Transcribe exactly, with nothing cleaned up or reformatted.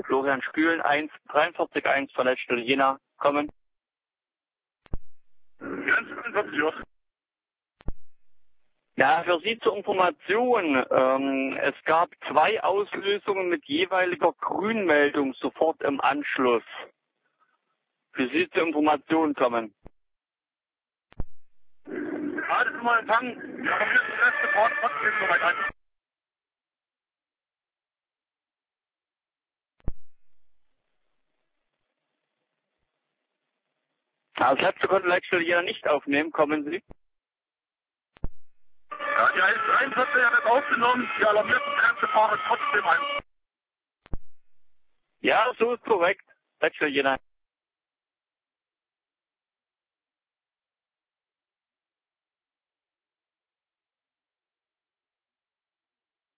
Florian Spülen eins dreiundvierzig eins von Leitstelle Jena, kommen. Ja, für Sie zur Information, ähm, es gab zwei Auslösungen mit jeweiliger Grünmeldung sofort im Anschluss. Für Sie zur Information kommen. Alles mal empfangen, aber wir sind das letzte Wort trotzdem soweit an. Das letzte konnte Leitstelle Jena nicht aufnehmen, kommen Sie. Ja, die eins dreiundvierzig hat es aufgenommen, die alarmierten Grenze fahren trotzdem ein. Ja, so ist korrekt. Leitstelle Jena.